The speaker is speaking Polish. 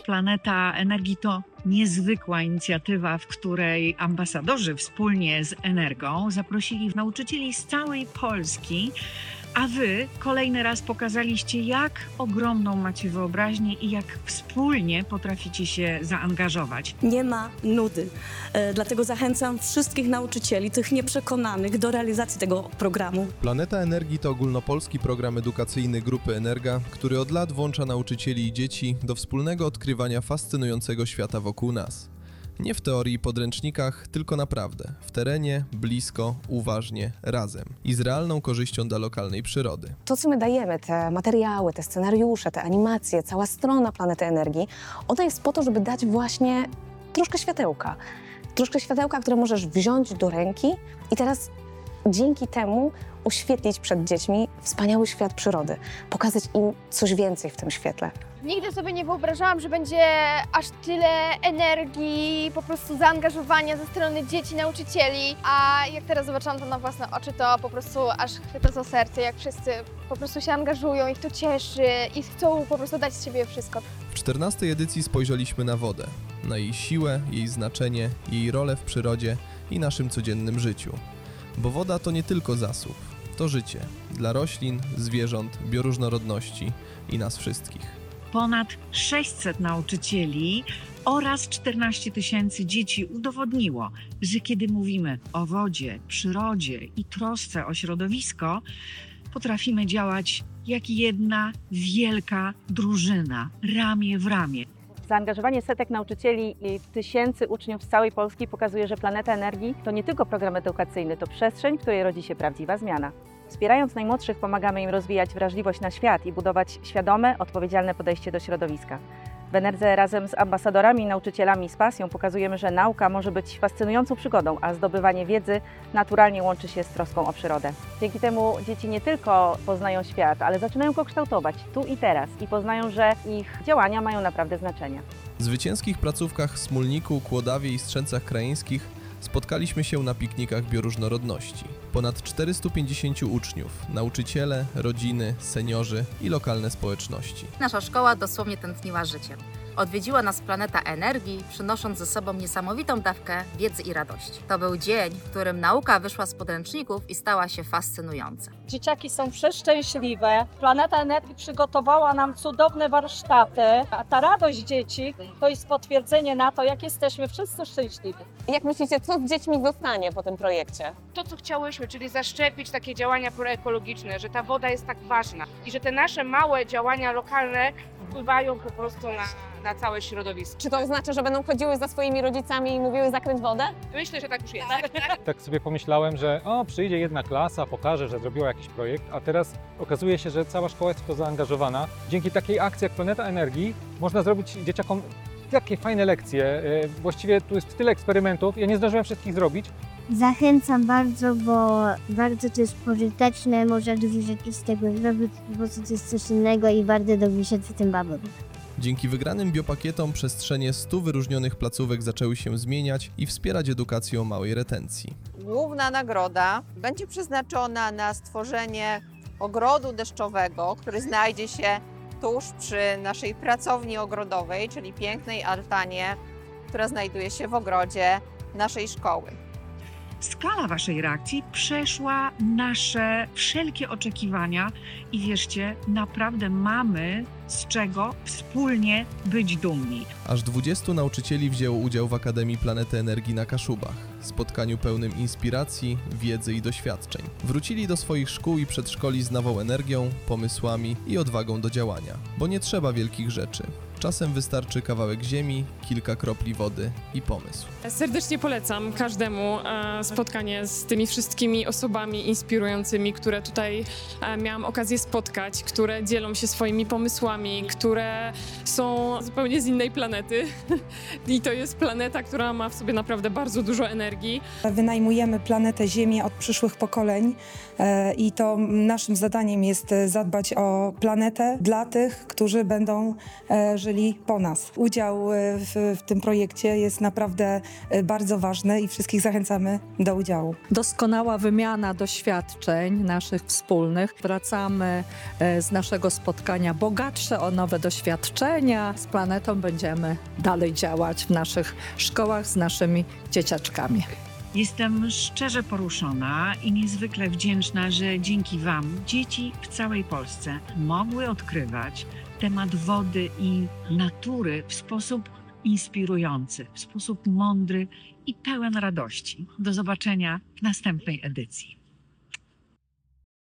Planeta Energii to niezwykła inicjatywa, w której ambasadorzy wspólnie z Energą zaprosili nauczycieli z całej Polski, a wy kolejny raz pokazaliście, jak ogromną macie wyobraźnię i jak wspólnie potraficie się zaangażować. Nie ma nudy. Dlatego zachęcam wszystkich nauczycieli, tych nieprzekonanych, do realizacji tego programu. Planeta Energii to ogólnopolski program edukacyjny Grupy Energa, który od lat włącza nauczycieli i dzieci do wspólnego odkrywania fascynującego świata wokół nas. Nie w teorii i podręcznikach, tylko naprawdę, w terenie, blisko, uważnie, razem i z realną korzyścią dla lokalnej przyrody. To, co my dajemy, te materiały, te scenariusze, te animacje, cała strona Planety Energii, ona jest po to, żeby dać właśnie troszkę światełka. Troszkę światełka, które możesz wziąć do ręki i teraz dzięki temu oświetlić przed dziećmi wspaniały świat przyrody, pokazać im coś więcej w tym świetle. Nigdy sobie nie wyobrażałam, że będzie aż tyle energii, po prostu zaangażowania ze strony dzieci, nauczycieli. A jak teraz zobaczyłam to na własne oczy, to po prostu aż chwyta za serce, jak wszyscy po prostu się angażują, ich to cieszy i chcą po prostu dać z siebie wszystko. W 14. edycji spojrzeliśmy na wodę, na jej siłę, jej znaczenie, jej rolę w przyrodzie i naszym codziennym życiu. Bo woda to nie tylko zasób, to życie dla roślin, zwierząt, bioróżnorodności i nas wszystkich. Ponad 600 nauczycieli oraz 14 000 dzieci udowodniło, że kiedy mówimy o wodzie, przyrodzie i trosce o środowisko, potrafimy działać jak jedna wielka drużyna, ramię w ramię. Zaangażowanie setek nauczycieli i tysięcy uczniów z całej Polski pokazuje, że Planeta Energii to nie tylko program edukacyjny, to przestrzeń, w której rodzi się prawdziwa zmiana. Wspierając najmłodszych, pomagamy im rozwijać wrażliwość na świat i budować świadome, odpowiedzialne podejście do środowiska. W Enerdze razem z ambasadorami i nauczycielami z pasją pokazujemy, że nauka może być fascynującą przygodą, a zdobywanie wiedzy naturalnie łączy się z troską o przyrodę. Dzięki temu dzieci nie tylko poznają świat, ale zaczynają go kształtować tu i teraz i poznają, że ich działania mają naprawdę znaczenie. W zwycięskich placówkach w Smólniku, Kłodawie i Strzęcach Krajeńskich spotkaliśmy się na piknikach bioróżnorodności. Ponad 450 uczniów, nauczyciele, rodziny, seniorzy i lokalne społeczności. Nasza szkoła dosłownie tętniła życiem. Odwiedziła nas Planeta Energii, przynosząc ze sobą niesamowitą dawkę wiedzy i radości. To był dzień, w którym nauka wyszła z podręczników i stała się fascynująca. Dzieciaki są przeszczęśliwe. Planeta Energii przygotowała nam cudowne warsztaty, a ta radość dzieci to jest potwierdzenie na to, jak jesteśmy wszyscy szczęśliwi. Jak myślicie, co z dziećmi zostanie po tym projekcie? To, co chciałyśmy, czyli zaszczepić takie działania proekologiczne, że ta woda jest tak ważna i że te nasze małe działania lokalne wpływają po prostu na całe środowisko. Czy to oznacza, że będą chodziły za swoimi rodzicami i mówiły zakręć wodę? Myślę, że tak już jest. Tak sobie pomyślałem, że przyjdzie jedna klasa, pokaże, że zrobiła jakiś projekt, a teraz okazuje się, że cała szkoła jest w to zaangażowana. Dzięki takiej akcji jak Planeta Energii można zrobić dzieciakom takie fajne lekcje. Właściwie tu jest tyle eksperymentów, ja nie zdążyłem wszystkich zrobić. Zachęcam bardzo, bo bardzo to jest pożyteczne, można dużo rzeczy z tego zrobić, po prostu to jest coś innego i bardzo dobrze się z tym bawię. Dzięki wygranym biopakietom przestrzenie 100 wyróżnionych placówek zaczęły się zmieniać i wspierać edukację o małej retencji. Główna nagroda będzie przeznaczona na stworzenie ogrodu deszczowego, który znajdzie się tuż przy naszej pracowni ogrodowej, czyli pięknej altanie, która znajduje się w ogrodzie naszej szkoły. Skala waszej reakcji przeszła nasze wszelkie oczekiwania i wierzcie, naprawdę mamy z czego wspólnie być dumni. Aż 20 nauczycieli wzięło udział w Akademii Planety Energii na Kaszubach, spotkaniu pełnym inspiracji, wiedzy i doświadczeń. Wrócili do swoich szkół i przedszkoli z nową energią, pomysłami i odwagą do działania, bo nie trzeba wielkich rzeczy. Czasem wystarczy kawałek ziemi, kilka kropli wody i pomysł. Serdecznie polecam każdemu spotkanie z tymi wszystkimi osobami inspirującymi, które tutaj miałam okazję spotkać, które dzielą się swoimi pomysłami, które są zupełnie z innej planety. I to jest planeta, która ma w sobie naprawdę bardzo dużo energii. Wynajmujemy planetę Ziemię od przyszłych pokoleń i to naszym zadaniem jest zadbać o planetę dla tych, którzy będą żyć zdążyli po nas. Udział w tym projekcie jest naprawdę bardzo ważny i wszystkich zachęcamy do udziału. Doskonała wymiana doświadczeń naszych wspólnych. Wracamy z naszego spotkania bogatsze o nowe doświadczenia. Z Planetą będziemy dalej działać w naszych szkołach z naszymi dzieciaczkami. Jestem szczerze poruszona i niezwykle wdzięczna, że dzięki Wam dzieci w całej Polsce mogły odkrywać temat wody i natury w sposób inspirujący, w sposób mądry i pełen radości. Do zobaczenia w następnej edycji.